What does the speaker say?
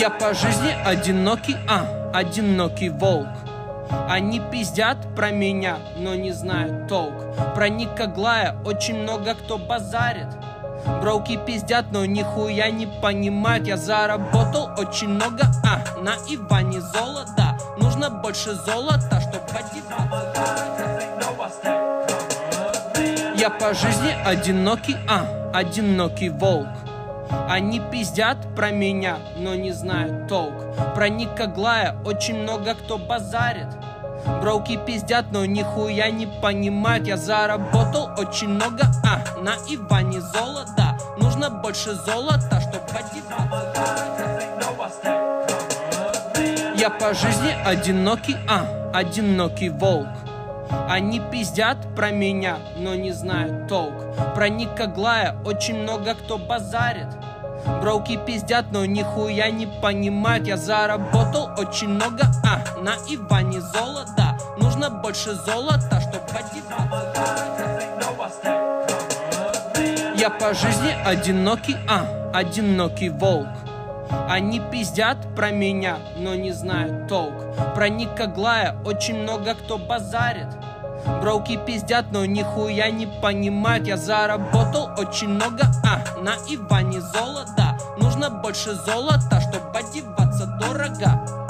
Я по жизни одинокий, одинокий волк. Они пиздят про меня, но не знают толк. Про Ника Глая очень много кто базарит. Броуки пиздят, но нихуя не понимают. Я заработал очень много, на Иване золота. Нужно больше золота, чтоб одеваться. Я по жизни одинокий, одинокий волк. Они пиздят про меня, но не знают толк. Про Ника Глая очень много кто базарит. Броуки пиздят, но нихуя не понимают. Я заработал очень много, на Иване золота. Нужно больше золота, чтоб одеваться. Я по жизни одинокий, одинокий волк. Они пиздят про меня, но не знают толк. Про Ника Глая очень много кто базарит. Броуки пиздят, но нихуя не понимают. Я заработал очень много, на Иване золота. Нужно больше золота, чтоб одеваться. Я по жизни одинокий, одинокий волк. Они пиздят про меня, но не знают толк. Про Ника Глая очень много кто базарит. Броуки пиздят, но нихуя не понимают. Я заработал очень много, на Иване золота. Нужно больше золота, чтоб одеваться дорого.